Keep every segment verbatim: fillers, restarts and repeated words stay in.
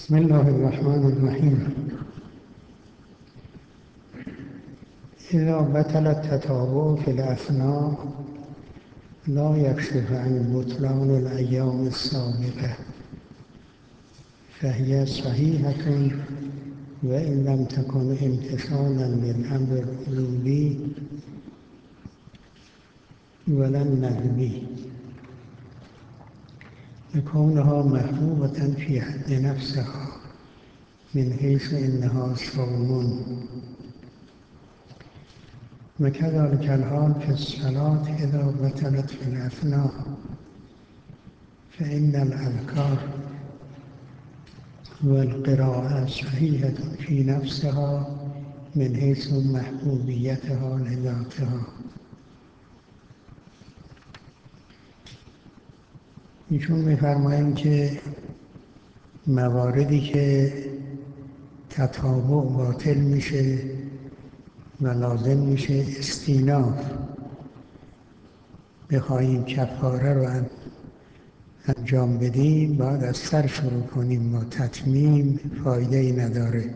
بسم الله الرحمن الرحیم. اذا بطل التتابع في الأثناء لا يكشف عن بطلان الأيام السابقة فهي صحيحة وإن لم تكن امتثالا للأمر الوجوبي ولا الندبي لكونها محبوبة في حد نفسها من حيث إنها صوم، وكذلك الحال في الصلاة إذا بطلت في الأثناء فإن الأذكار والقراءة صحيحة في نفسها من حيث محبوبيتها لذاتها. ایشون می‌فرمایند که مواردی که تتابع باطل میشه و لازم میشه استیناف بخواهیم کفاره رو انجام بدیم باید از سر شروع کنیم و تتمیم فایده ای نداره.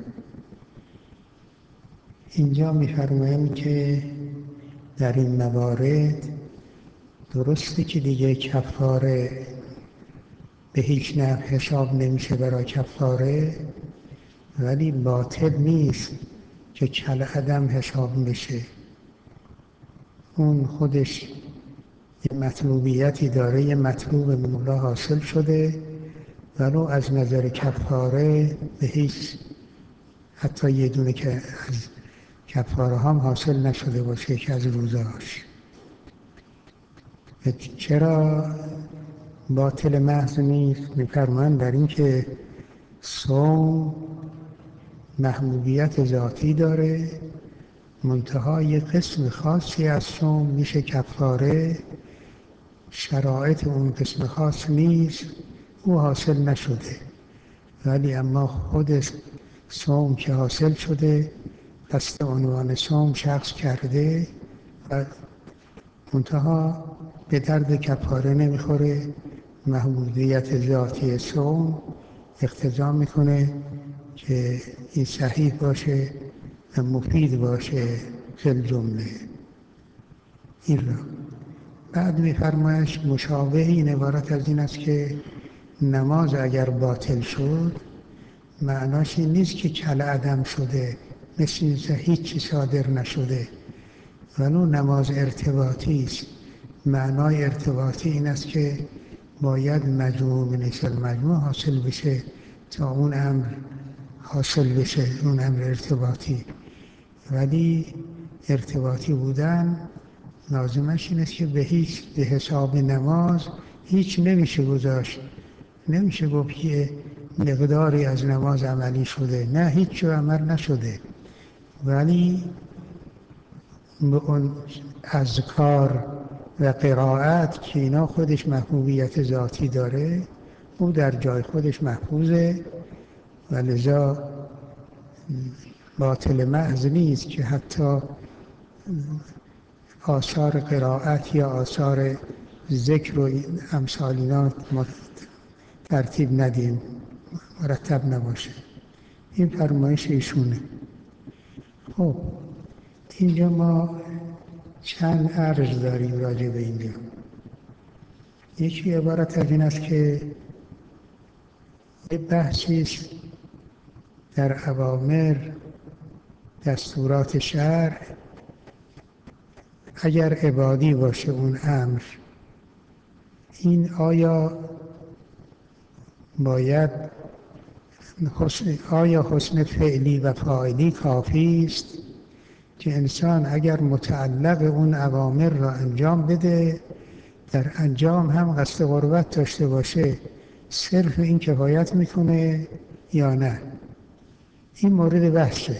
اینجا می‌فرمایند که در این موارد درسته که دیگه کفاره به هیچ نحو حساب نمیشه برای کفاره، ولی باطل نیست که کالعدم حساب بشه. اون خودش یه مطلوبیتی داره، یه مطلوب مولا حاصل شده، ولو از نظر کفاره به هیچ حتی یه دونه که از کفاره هم حاصل نشده باشه که از روزاش. چرا باطل محض نیست؟ می‌فرمایند در این که صوم محبوبیت ذاتی داره، منتها یک قسم خاصی از صوم میشه کفاره، شرایط اون قسم خاص نیست، او حاصل نشده، ولی اما خود صوم که حاصل شده قصد عنوان صوم شخص کرده و منتها به درد کفاره نمیخوره. محبوبیت ذاتی صوم اقتضا میکنه که این صحیح باشه و مفید باشه فی الجمله. این را بعد می‌فرمایش مشابه این عبارت از این است که نماز اگر باطل شد معناش این نیست که کالعدم شده، مثل این هیچی صادر نشده، ولو نماز ارتباطی است. معنای ارتباطی این است که باید مجموع من المجموع حاصل بشه تا اون امر حاصل بشه، اون امر ارتباطی. ولی ارتباطی بودن لازمش این است که به هیچ به حساب نماز هیچ نمیشه گذاشت، نمیشه گفت که مقداری از نماز عملی شده، نه هیچ عمل نشده، ولی به اون اذکار و قرائت که اینا خودش محبوبیت ذاتی داره، او در جای خودش محفوظه و لذا باطل محض نیست که حتی آثار قرائت یا آثار ذکر و امثال اینا ما ترتیب ندیم، مرتب نباشه. این فرمایش ایشونه. خب اینجا ما چند عرض داریم راجع به اینجا. یکی عبارت از این است که یه بحثی است در اوامر دستورات شرع، اگر عبادی باشه اون امر، این آیا باید حسن آیا حسن فعلی و فاعلی کافی است که انسان اگر متعلق اون اوامر را انجام بده، در انجام هم قصد قربت داشته باشه، صرف این کفایت میکنه یا نه؟ این مورد بحثه.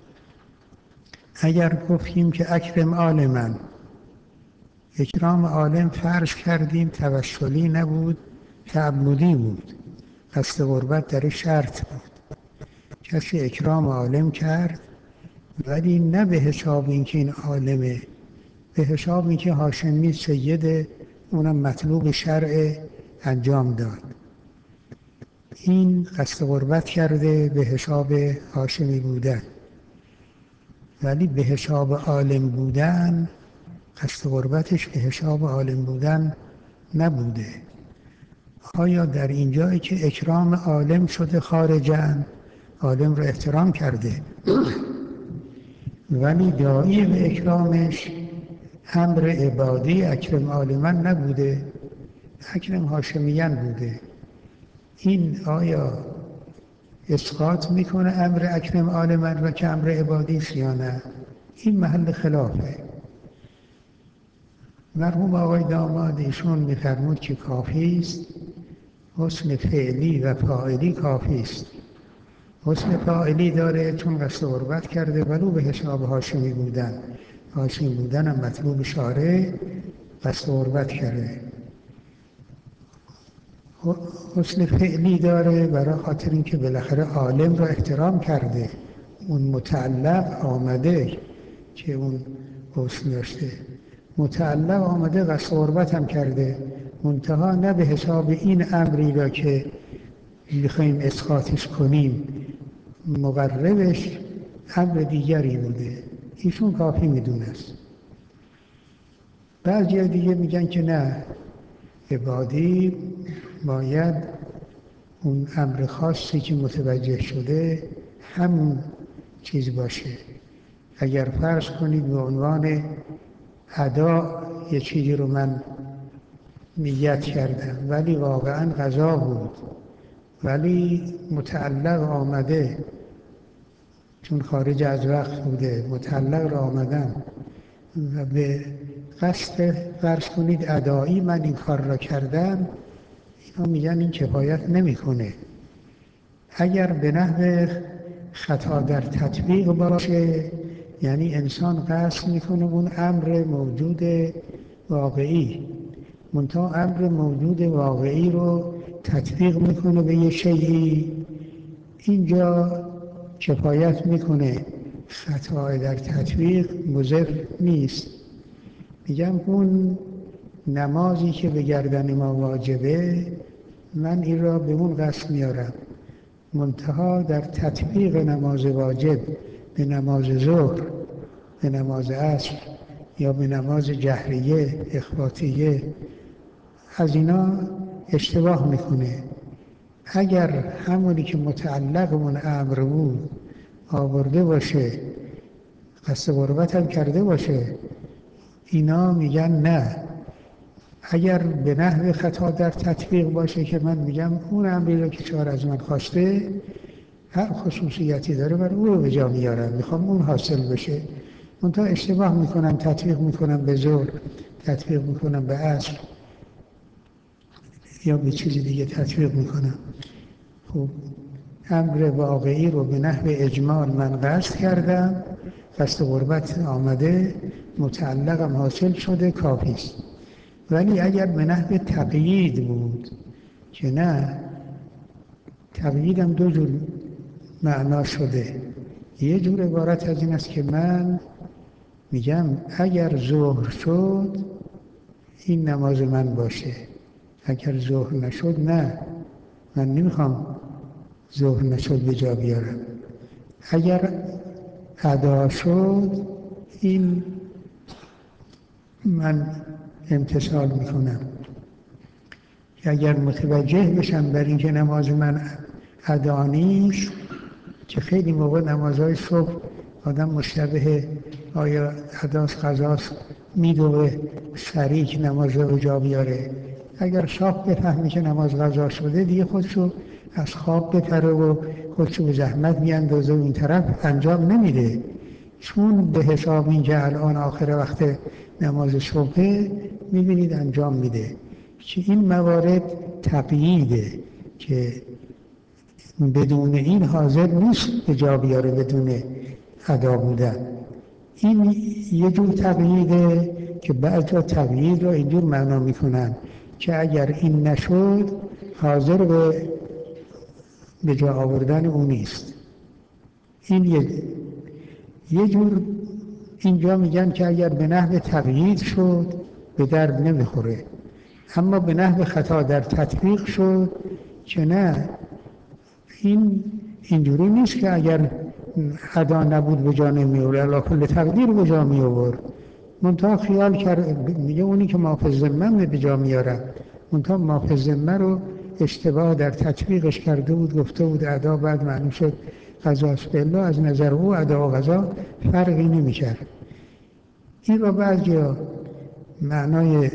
اگر گفتیم که اکرم عالما، اکرام عالم فرض کردیم توسلی نبود، تعبدی بود، قصد قربت در شرط بود. کسی اکرام عالم کرد ولی نه به حساب اینکه این عالمه، به حساب اینکه هاشمی سیده، اونم مطلوب شرع انجام داد. این قصد غربت کرده به حساب هاشمی بودن، ولی به حساب عالم بودن قصد غربتش به حساب عالم بودن نبوده. آیا در اینجایی که اکرام عالم شده خارجن، عالم رو احترام کرده، ولی داعی به اکرامش امر عبادی اکرم عالمن نبوده، اکرم هاشمیان بوده. این آیا اسقاط میکنه امر اکرم عالمن را که امر عبادی است یا نه؟ این محل خلافه. مرحوم آقای داماد ایشون میفرمود که کافی است حسن فعلی و فاعلی کافی است. حسن فاعلی داره چون قصد غربت کرده ولو به حساب هاشمی بودن. هاشمی بودن هم مطلوب شارع، قصد غربت کرده. حسن فعلی داره برای خاطر اینکه بالاخره عالم را احترام کرده، اون متعلق آمده که اون حسن داشته، متعلق آمده قصد غربت هم کرده، منتها نه به حساب این امری را که میخوایم اسقاطش کنیم، مقربش امر دیگری بوده. ایشون کافی میدونست. بعضی دیگه میگن که نه، عبادی باید اون امر خاصی که متوجه شده همون چیز باشه. اگر فرض کنید به عنوان ادا یه چیزی رو من نیت کردم ولی واقعا قضا بود، ولی متعلق آمده چون خارج از وقت بوده، متعلق را آمدم و به قصد فرض کنید ادایی من این کار را کردم، اینا میگن این کفایت نمیکنه. اگر به نحو خطا در تطبیق باشه، یعنی انسان قصد میکنه اون امر موجود واقعی، منتها امر موجود واقعی رو تطبیق میکنه به یه شیئی، اینجا کفایت میکنه. خطا در تطبیق مضر نیست. میگم اون نمازی که به گردن ما واجبه، من این را به اون قصد میارم، منتها در تطبیق نماز واجب به نماز ظهر، به نماز عصر یا به نماز جهریه اخباتیه، از اینا اشتباه میکنه. اگر همونی که متعلق اون امر بود آورده باشه، قصد غربت هم کرده باشه، اینا میگن نه. اگر به نحو خطا در تطبیق باشه که من میگم اون امری رو که شارع از من خواسته هر خصوصیتی داره من اون رو به جا میارم، میخوام اون حاصل بشه، منتها اشتباه میکنم، تطبیق میکنم به ظهر، تطبیق میکنم به عصر یا به چیزی دیگه تطبیق میکنم. خب امر واقعی رو به نحو اجمال من قصد کردم، قصد غربت آمده، متعلقم حاصل شده، کافی است. ولی اگر به نحو تقیید بود که نه، تقییدم دو جور معنا شده. یه جور عبارت از این است که من میگم اگر ظهر شد این نماز من باشه، اگر ظهر نشد نه، من نمیخوام ظهر نشد به جا بیارم. اگر ادا شد این من امتثال میکنم. اگر متوجه بشم بر اینکه نماز من ادا نیست، که خیلی موقع نمازهای صبح آدم مشتبه آیا اداست قضاست میدوه سریع که نماز رو به جا بیاره. اگر شاپ بفهمی که نماز قضا شده دیگه خودشو از خواب بپره و خودشو به زحمت میاندازه و این طرف انجام نمیده، چون به حساب این که الان آخر وقت نماز صبح میبینید انجام میده. که این موارد تقییده که بدون این حاضر نیست به جا بیاره بدون ادا بودن. این یه جور تقییده که بعضا تقیید رو اینجور معنا میکنن که اگر این نشد حاضر به به جا آوردن اون نیست. این یه یه جور اینجا میگن که اگر به نحو تقیید شد به درد نمیخوره، اما به نحو خطا در تطبیق شد که نه، این اینجوری نیست که اگر ادا نبود به جا نمی آورد، علی کل تقدیر به جا می آورد. منتها خیال کرد میگه اونی که ما فی الذمه به جا میارم، منتها ما فی الذمه رو اشتباه در تطبیقش کرده بود، گفته بود ادا، بعد معنی شد قضاست. بالله از نظر او ادا و قضا فرقی نمیکرد. این رو بعضیا معنای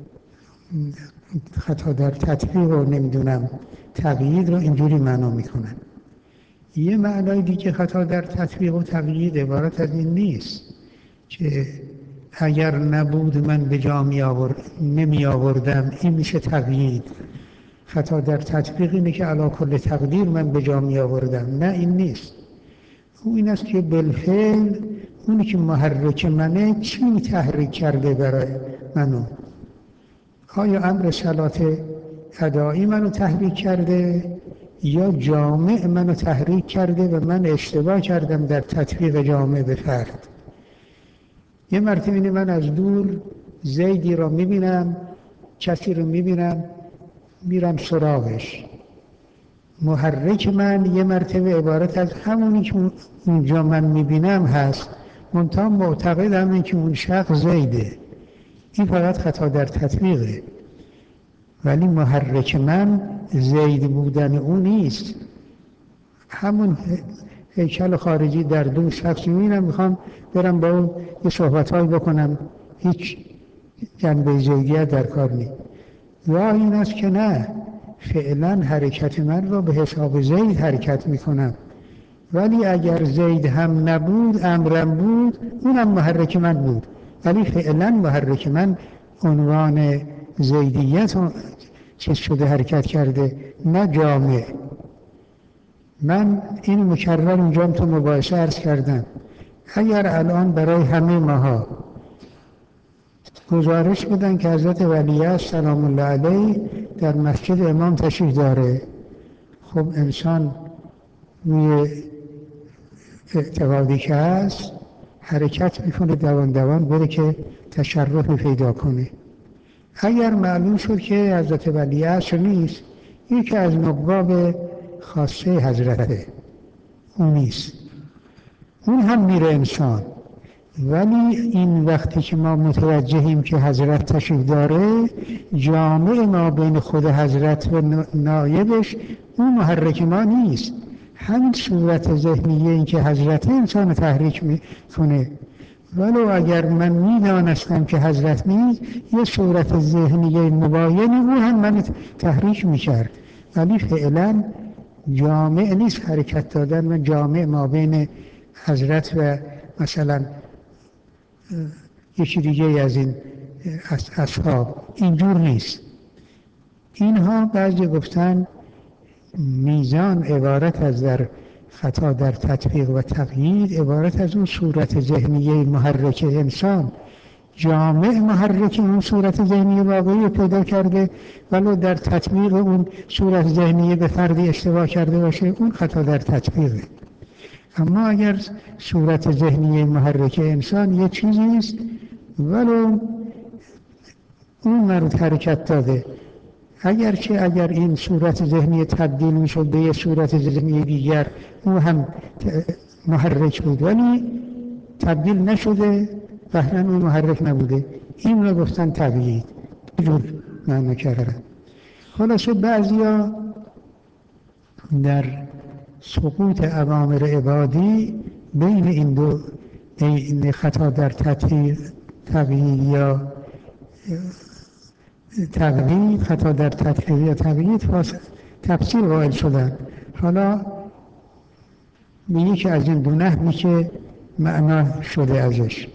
خطا در تطبیق رو نمیدونم تقیید رو اینجوری معنا میکنن. یه معنای دیگه خطا در تطبیق و تقیید عبارت از این نیست که اگر نبود من به جا می آورد نمی آوردم، این میشه تقیید. خطا در تطبیق اینه که علی کل تقدیر من به جا می آوردم، نه این نیست. او این است که بالفعل اونی که محرک منه چی تحریک کرده برای منو؟ آیا امر صلات ادایی منو تحریک کرده یا جامع منو تحریک کرده و من اشتباه کردم در تطبیق جامع به فرد؟ یه مرتبه من از دور زیدی را میبینم، کسی رو میبینم، میرم سراغش. محرک من یه مرتبه عبارت از همونی که اونجا من میبینم هست، منتها معتقدم این که اون شخص زیده. این فقط خطا در تطبیقه، ولی محرک من زید بودن اون نیست. همون هیکل خارجی در دو شخص میبینم، میخوام برم با اون یه صحبت‌هایی بکنم، هیچ جنبه زیدیت در کار نیست. یا این است که نه، فعلا حرکت من رو به حساب زید حرکت میکنم، ولی اگر زید هم نبود امرم بود، اونم محرک من بود، ولی فعلا محرک من عنوان زیدیت چیز شده، حرکت کرده، نه جامع. من این مکرر اینجا تو مباحثه عرض کردم. اگر الان برای همه ماها گزارش بدن که حضرت ولیعصر سلام الله علیه در مسجد امام تشریف داره، خب انسان روی اعتقادی که هست حرکت میکنه دوان دوان بره که تشرف پیدا کنه. اگر معلوم شد که حضرت ولیعصر نیست، یکی از نقاب خاصه حضرته، اون نیست، اون هم میره انسان. ولی این وقتی که ما متوجهیم که حضرت تشریف داره، جامع ما بین خود حضرت و نایبش اون محرک ما نیست. همین صورت ذهنیه این که حضرت انسان تحریک میکنه. ولو اگر من میدانستم که حضرت نیست، یه صورت ذهنیه مباینی اون هم من تحریک میکرد، ولی فعلا جامع نیست حرکت دادن و جامع ما بین حضرت و مثلا یکی دیگه از این اصحاب اینجور نیست. اینها بعضی گفتن میزان عبارت از در خطا در تطبیق و تقیید عبارت از اون صورت ذهنیه محرک انسان. جامع محرک اون صورت ذهنی واقعی پیدا کرده، ولو در تطبیق اون صورت ذهنی به فردی اشتباه کرده باشه، اون خطا در تطبیقه. اما اگر صورت ذهنی محرک انسان یه چیزی است، ولو اون مرد حرکت داده، اگرچه اگر این صورت ذهنی تبدیل میشد به یه صورت ذهنی دیگر، اون هم محرک بود، ولی تبدیل نشده، بهرن اون محرک نبوده. این رو گفتن تقیید، جور معنی کردن. خلاصه بعضیا در سقوط اوامر عبادی بین این دو، این خطا در تطبیق تقیید یا تقیید، خطا در تطبیق یا تقیید تفسیر قائل شدن. حالا به یکی از این دو نحوی که معنا شده ازش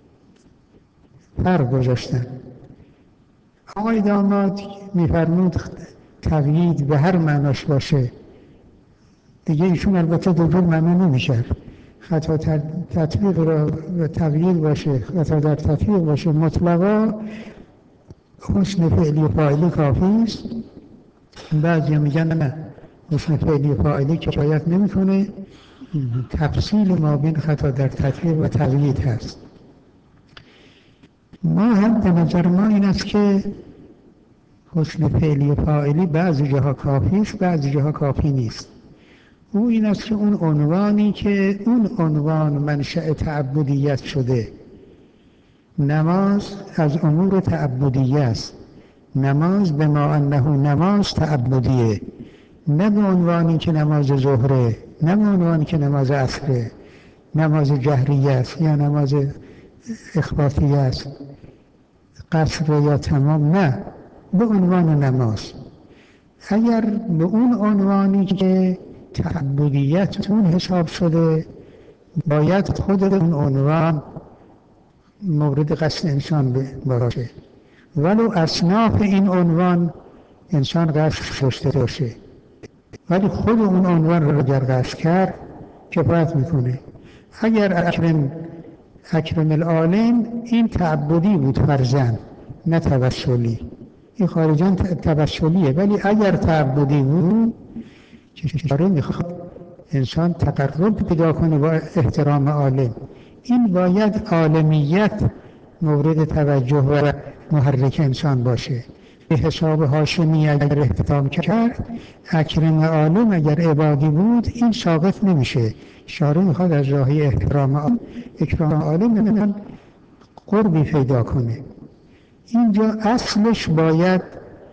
فرق گذاشتن. آقای داماد میفرمود تقیید به هر معناش باشه دیگه، ایشون البته دوباره معنا نمیشه. خطا تطبیق را و تقیید باشه، خطا در تطبیق باشه، مطلقا حسن فعلی و فاعلی کافی است. بعضی میگن نه، حسن فعلی و فاعلی کفایت نمیکنه، تفصیل ما بین خطا در تطبیق و تقیید هست. ما هم به نظر ما این است که حسن فعلی و فاعلی بعضی جاها کافی است، بعضی جاها کافی نیست. او این است که اون عنوانی که اون عنوان منشأ تعبدیت شده. نماز از امور تعبدیه است. نماز به ما انه نماز تعبدیه، نه به عنوانی که نماز ظهره، نه به عنوانی که نماز عصره، نماز جهریه است یا نماز اخباتیه است، قصر یا تمام، نه، به عنوان نماز. اگر به اون عنوانی که تعبدیت اون حساب شده، باید خود اون عنوان مورد قصد انسان باشه، ولو اصناف این عنوان انسان قصد داشته باشه، ولی خود اون عنوان رو اگر قصد کرد کفایت میکنه. اگر اکرم اکرم العالم این تعبدی بود فرضاً، نه توسلی، این خارجاً توسلیه، ولی اگر تعبدی بود چاره میخواد انسان تقرب پیدا کنه با احترام عالم، این باید عالمیت مورد توجه و محرک انسان باشه. به حساب هاشمی اگر احترام کرد، اکرم عالم اگر عبادی بود، این ساقط نمیشه. شارع میخواد از راهی احترام عالم اکرام عالم قربی پیدا کنه. اینجا اصلش باید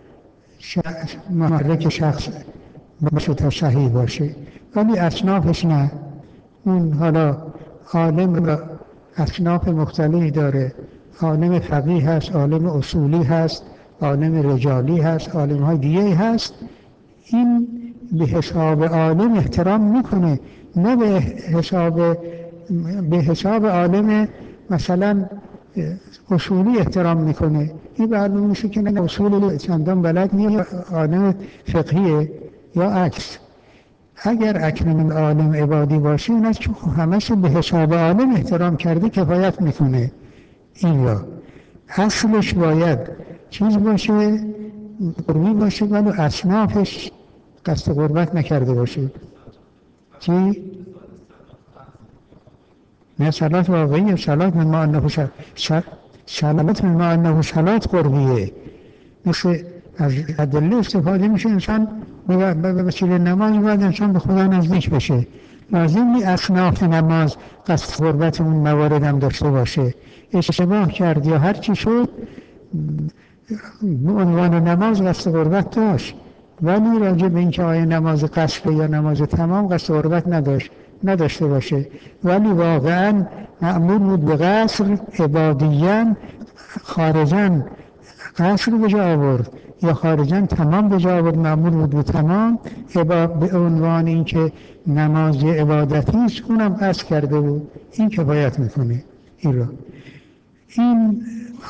محرک شخص باشه تا صحیح باشه، ولی اصنافش نه. اون حالا عالم را اصناف مختلفی داره، عالم فقیه هست، عالم اصولی هست، عالم رجالی هست، عالم های دیگه هست. این به حساب عالم احترام میکنه، نه به حساب به حساب عالم مثلا اصولی احترام میکنه. این معلوم میشه که نه اصول چندان بلد نیست، عالم فقهیه یا عکس. اگر اکرم عالم عبادی باشه، این است که همش به حساب عالم احترام کرده کفایت میکنه. این را اصلش باید چیز باشه، قربی باشه، ولی اصنافش قصد قربت نکرده باشه. چی؟ نه، صلات واقعیه، صلات من ما انه صلات من ما انه صلات قربیه، مثل از ادله استفاده میشه. انسان به وسیله نماز باید انسان به خدا نزدیک بشه، لازم نی اصناف نماز قصد قربت اون موارد هم داشته باشه. اشتباه کرد یا هر چی شد، به عنوان نماز قصد قربت داشت، ولی راجع به اینکه آیا نماز قصر یا نماز تمام قصد قربت نداشت نداشته باشه، ولی واقعا مأمور بود به قصر عبادیاً، خارجاً قصر به جا آورد یا خارجاً تمام به جا آورد، مأمور بود به تمام به عنوان اینکه نماز عبادتی است، اونم قصد کرده بود. این کفایت میکنه. این را این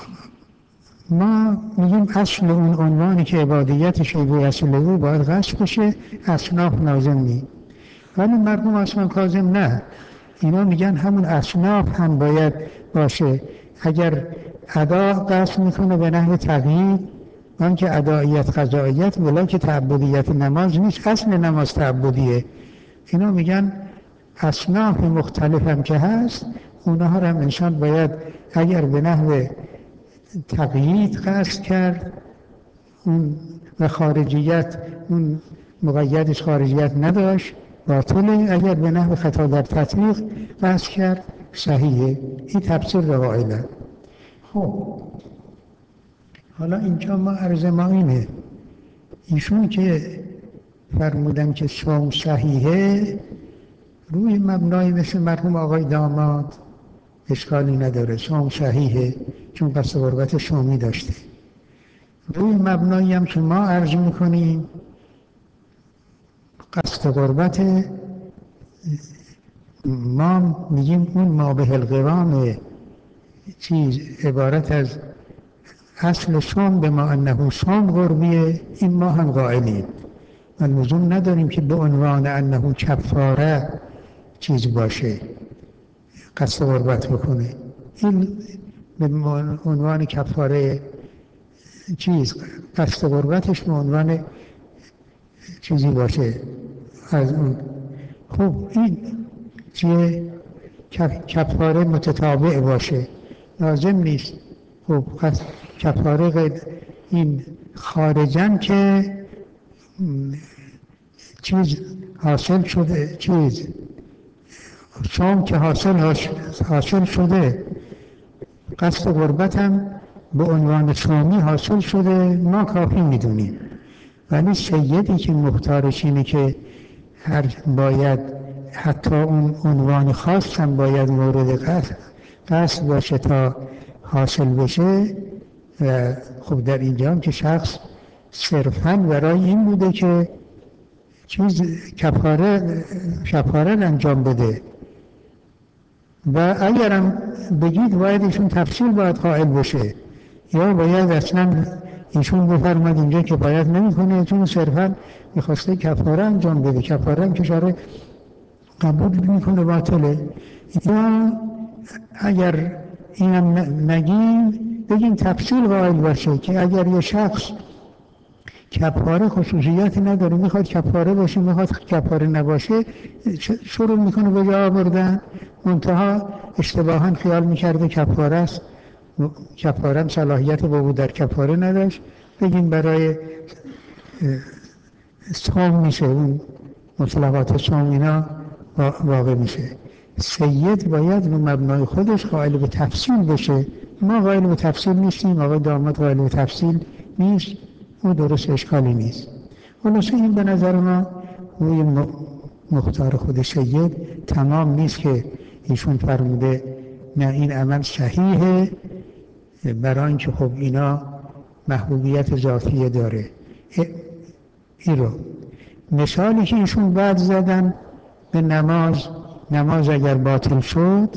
ما میگیم اصل اون عنوانی که عبادیتش به اصل او باید قصد بشه، اصناف لازم نی. ولی مردم اصلا کاظم نه، اینا میگن همون اصناف هم باید باشه. اگر ادا قصد میکنه به نحو تقیید، من که اداییت قضاییت ولی که تعبدیت نماز نیست، اصل نماز تعبدیه. اینا میگن اصناف مختلف هم که هست، اونها هم انسان باید اگر به نحو تقیید قصد کرد اون و خارجیت اون مقیدش خارجیت نداشت باطله، اگر به نحو خطا در تطبیق قصد کرد صحیحه. این تفسیر روائله. خب حالا اینجا ما عرض ما اینه، ایشون که فرمودن که صوم صحیحه، روی مبنای مثل مرحوم آقای داماد اشکالی نداره، صوم صحیحه چون قصد قربت صومی داشته. روی مبنایی هم که ما عرض میکنیم قصد قربت، ما میگیم اون ما به القوام چیز عبارت از اصل صوم به ما انه صوم قربیه، این ما هم قائلیم و لزوم نداریم که به عنوان انه کفاره چیز باشه قصد قربت بکنه. این به عنوان کفاره چیز قصد قربتش به عنوان چیزی باشه از اون. خب این چیه؟ کفاره متتابع باشه، لازم نیست. خب کفاره این خارجاً که چیز حاصل شده چیز صوم که حاصل حاصل شده، قصد غربتم به عنوان صومی حاصل شده، ما کافی میدونیم. ولی سیدی که مختارش اینه که هر باید حتی اون عنوان خاص هم باید مورد قصد قصد باشه تا حاصل بشه. و خب در اینجا هم که شخص صرفاً برای این بوده که چیز کفاره کفاره انجام بده. و اگرم بگید باید ایشون تفصیل باید قائل بشه، یا باید اصلا ایشون بفرماد اینجا که باید نمی کنه چون صرفا میخواسته کفاره انجام بده، کفاره هم که شاره قبول میکنه باطله. یا اگر اینم نگیم بگیم تفصیل قائل باشه که اگر یه شخص کفاره خصوصیتی نداره، میخواد کفاره باشه میخواد کفاره نباشه، شروع میکنه به جا آوردن، منتها اشتباها خیال میکرده کفاره است، کفاره هم صلاحیت وقوع در کفاره نداشت، بگیم برای صوم میشه، اون مطلقات صوم اینا واقع میشه. سید باید رو مبنای خودش قائل به تفصیل بشه. ما قائل به تفصیل نیستیم، آقای داماد قائل به تفصیل نیست، اون درست اشکالی نیست. خلاصه این به نظر ما روی مختار خود سید تمام نیست که ایشون فرموده نه این عمل صحیحه، برای اینکه خب اینا محبوبیت ذاتیه داره. این رو مثالی که ایشون بعد زدن به نماز، نماز اگر باطل شد،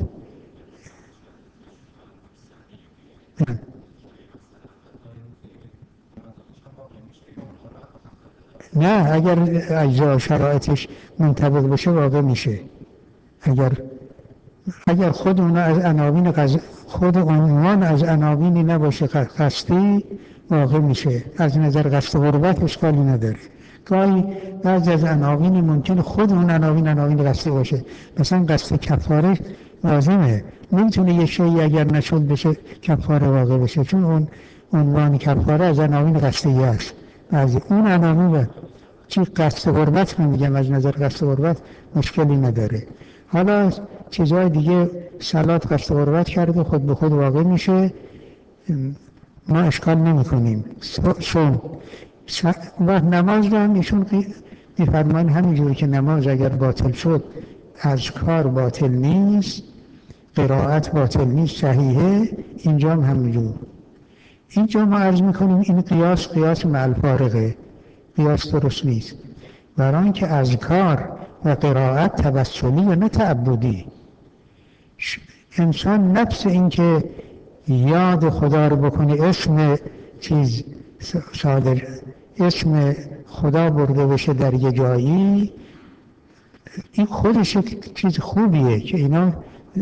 نه اگر اجزا شرایطش منطبق بشه واقع میشه. اگر اگر خود اونا از عناوین قض... خود عنوان از عناوینی نباشه قصدی واقع میشه. از نظر قصد غربت اشکالی نداره. گاهی بعضی از عناوین ممکنه خود اون عناوین عناوین قصدی باشه، مثلا قصد کفاره لازمه، نمیتونه یه شیئی اگر نشد بشه کفاره واقع بشه، چون اون عنوان کفاره از عناوین قصدی است. بعضی اون عناوین چی قصد غربت میگم، از نظر قصد غربت مشکلی نداره. حالا چیزهای دیگه صلات قصد غربت کرده خود به خود واقع میشه، ما اشکال نمی کنیم. صوم و نماز رو هم ایشون میفرمان همینجور که نماز اگر باطل شد اذکار باطل نیست، قرائت باطل نیست، صحیحه. اینجا هم همینجور. اینجا ما عرض میکنیم این قیاس قیاس مع الفارقه، قیاس درست نیست، برای اینکه اذکار و قرائت توسلی و نه تعبدی. انسان نفس این که یاد خدا رو بکنه، اسم چیز صادر اسم خدا برده بشه در یه جایی، این خودش چیز خوبیه که اینا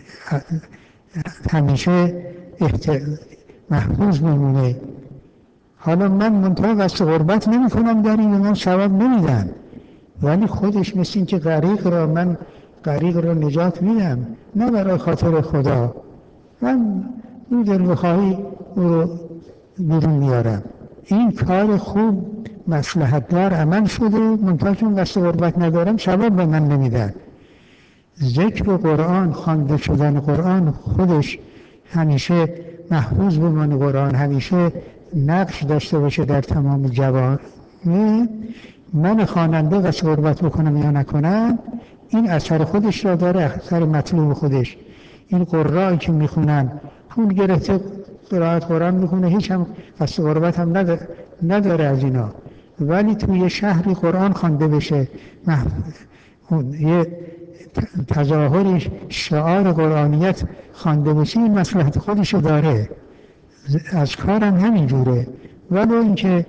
همیشه احت... محفوظ بمونه. حالا من منطقه قصد غربت نمی کنم در این، من ثواب نمیدم، ولی خودش مثل این که غریق را من غریق را نجات میدم، نه برای خاطر خدا، من این دل بخواهی او رو بیرون میارم. این کار خوب مصلحت دار عمل شده، منتها چون قصد غربت ندارم ثواب به من نمیدن. ذکر قرآن، خوانده شدن قرآن خودش همیشه محفوظ بمانه، قرآن همیشه نقش داشته باشه در تمام جوامع. من خواننده قصد غربت بکنم یا نکنم این اثر خودش را داره، اثر مطلوب خودش. این قرآنی که میخونن پول گرفته قرائت قرآن میخونه، هیچ هم قصد غربت هم نداره از اینا، ولی توی شهری قرآن خوانده بشه، یه تظاهر شعار قرآنیت خوانده بشه، این مصلحت خودش داره. از کارم همین جوره، ولی اینکه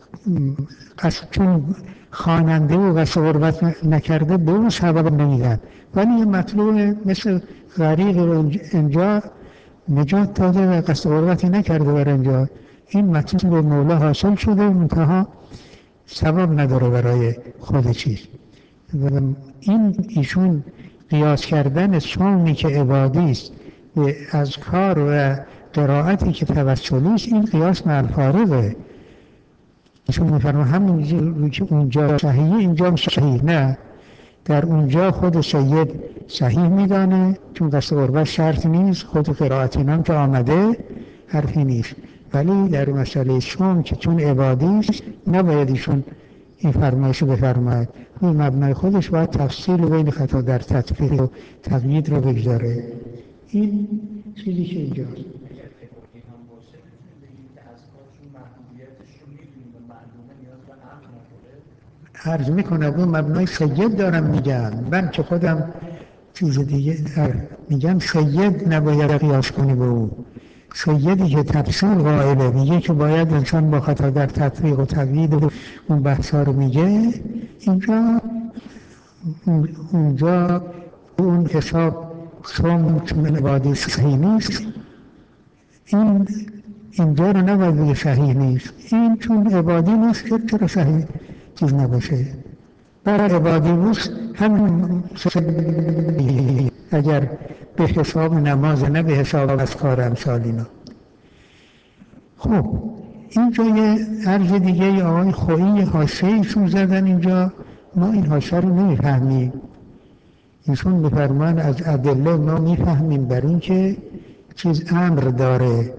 چون خواننده و قصد غربت نکرده به اون ثواب نمیدن، ولی یه مطلوب مثل غریق رو اینجا نجات داده و قصد غربتی نکرده بر اینجا، این مطلوب مولا حاصل شده، منتها ثواب نداره برای خود چیز. و این ایشون قیاس کردن صومی که عبادی است به اذکار و قرائتی که توسلی است، این قیاس مع الفارقه. ایشون میفرما همون که اونجا صحیحه اینجا صحیح نه، در اونجا خود سید صحیح میدانه، چون قصد قربت شرط نیست، خود قرائت اینام که آمده حرفی نیست. ولی در مسئله صوم که چون عبادی است نباید ایشون این فرمایش رو بفرماید. این مبنای خودش باید تفصیل بین خطا در تطبیق و تقیید رو بگذاره. این چیزی که اینجاست. عرض میکنم اون مبنای سید دارم میگم، من که خودم چیز دیگه میگم سید نباید قیاس کنی به اون. سیدی که تفصیل قائله میگه که باید انسان با خطا در تطبیق و تقیید و اون بحثا رو میگه، اینجا اونجا اون حساب صوم چون عبادی صحیح نیست، این اینجا رو نباید بگه صحیح نیست. این چون عبادی نیست که چرا صحیح چیز نباشه؟ برای عبادی نیست همین اگر به حساب نماز نه به حساب از کار امثال اینا. خب اینجا یه عرض دیگه آقای خویی حاشیه ایشون زدن، اینجا ما این حاشیه رو نمیفهمیم. ایشون میفرمان از ادله ما میفهمیم بر این که چیز امر داره.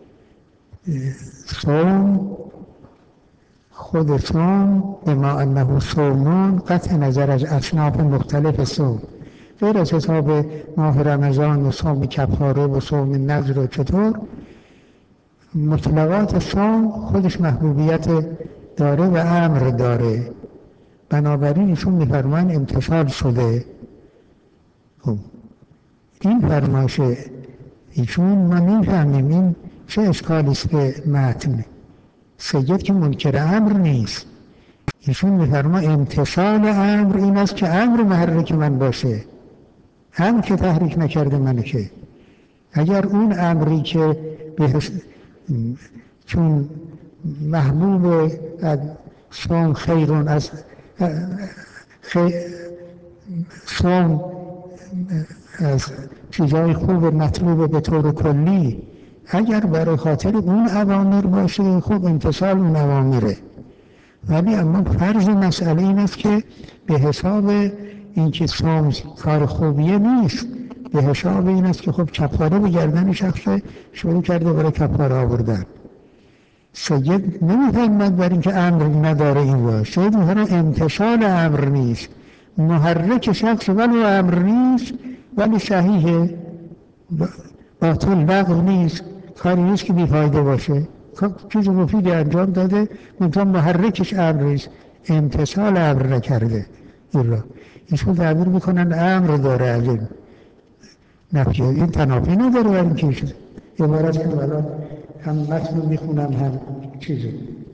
صوم خود صوم به ما انه صومون قطع نظر از اصناف مختلف صوم، غیر از حساب ماه رمضان و صوم کفاره و صوم نذر و چطور، مطلقات صوم خودش محبوبیت داره و امر داره. بنابراین ایشون میفرمان امتثال شده. خب این فرمایش ایشون ما نمیفهمیم این چه اشکالی است به متن. سید که منکر امر نیست، ایشون میفرما امتثال امر این است که امر محرک من باشه، امر که تحریک نکرده منه. که اگر اون امری که به چون محبوب صوم خیرون از خی... صوم از چیزهای خوب مطلوب به طور کلی، اگر برای خاطر اون اوامر باشه خب امتثال اون اوامره. ولی اما فرض مسئله این است که به حساب اینکه صوم کار خوبیه نیست، به حساب این است که خب کفاره به گردن شخص شروع کرده برای کفاره آوردن. سید نمیفهمد بر اینکه امر نداره اینجا، سید میفهمد امتثال امر نیست، محرک شخص ولی امر نیست، ولی صحیحه، باطل لغو نیست، کاری نیست که بیفایده باشه، چیز مفیدی انجام داده، منتها محرکش امر نیست، امتثال امر نکرده. این را ایشون تعبیر میکنن امر داره از این نفی، این تنافی نداره برای اینکه شده عبارت که الان هم متن میخونم هم چیزی.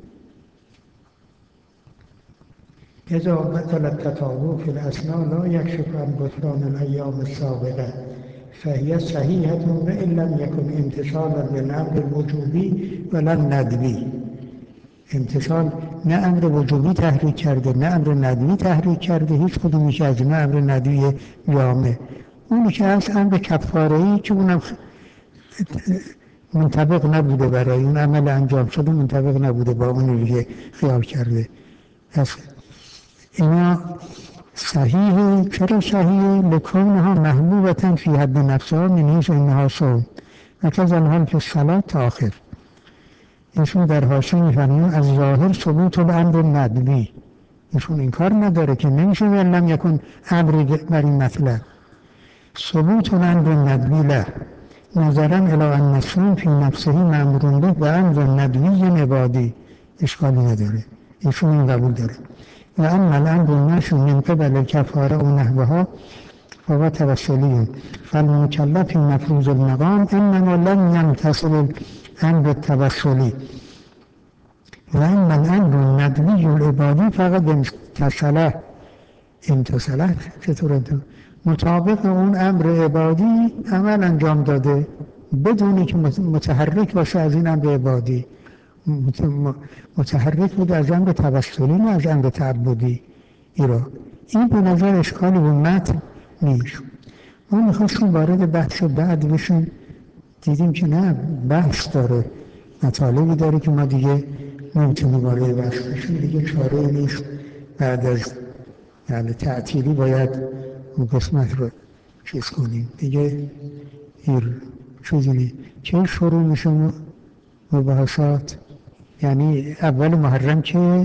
اذا بطل التطاوع فی الاسنا لا یکشف عن بطلان الایام السابقه فهی صحیحه و ان لم یکن امتثالا للامر الوجوبی ولا الندبی. امتثال نه امر وجوبی تحریک کرده نه امر ندبی تحریک کرده، هیچ کدومی که از نه امر ندبی جامع. اونی که هست امر کفاره‌ای که اونم منطبق نبوده برای اون عمل انجام شده، منطبق نبوده با اونی که خیال کرده. پس اینا صحیحه. چرا صحیحه؟ لکونها محبوبتن فی حد نفسها من حیث انها صوم نکز الحال که صلاة تا آخر. ایشون در حاشیه میفرمایند از ظاهر ثبوت الامر ندبی، ایشون این کار نداره که نمیشه ولم یکن امری بر این مطلب. ثبوت الامر ندبی له نظرا الی ان الصوم فی نفسه مأمور به و امر ندبی عبادی، اشکالی نداره، ایشون این قبول داره. و اما الامر الناشئ من قبل الکفاره و نحوها فهو توسلی فالمکلف فی مفروض المقام انما لم یمتثل الامر التوسلی و اما الامر الندبی العبادی فقط امتثله. امتثله چطور مطابق اون امر عبادی عمل انجام داده بدونی که متحرک باشه از این امر عبادی، متحرک بود از امر توسلی نه از امر تعبدی. ایرا این به نظر اشکالی به متن نیست. ما میخواستیم وارد بحث بعد بشیم، دیدیم که نه بحث داره، مطالبی داره که ما دیگه نمیتونیم وارد بحث بشیم، دیگه چاره نیست بعد از یعنی تعطیلی باید اون قسمت رو چیز کنیم دیگه. این چیزی نیست. چه شروع میشه مباحثات؟ یعنی اول محرم که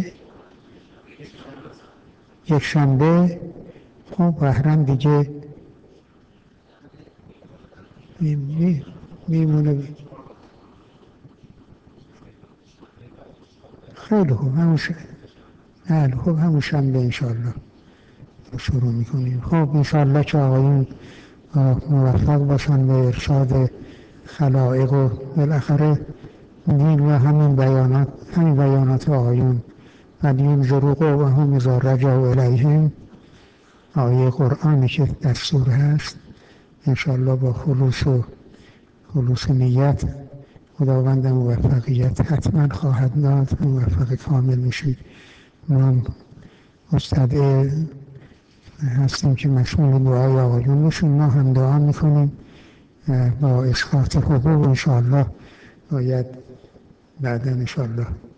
یک شنبه. خب محرم دیگه میمونه می خیلی خوب همون ش... بله خب همون شنبه انشالله شروع میکنیم. خب انشالله که آقایون موفق باشن به ارشاد خلائق و بالاخره دین و همین بیانات همین بیانات آقایون ولی ذروق و هم اذا رجعوا الیهم آیه قرآنی که دستور هست انشالله با خلوص و خلوص نیت خداوند موفقیت حتما خواهد داد، موفق کامل میشید. ما هم مستدعی هستیم که مشمول دعای آقایون میشون. ما هم دعا میکنیم با اسقاط حقوق انشاءالله باید بعدا انشاءالله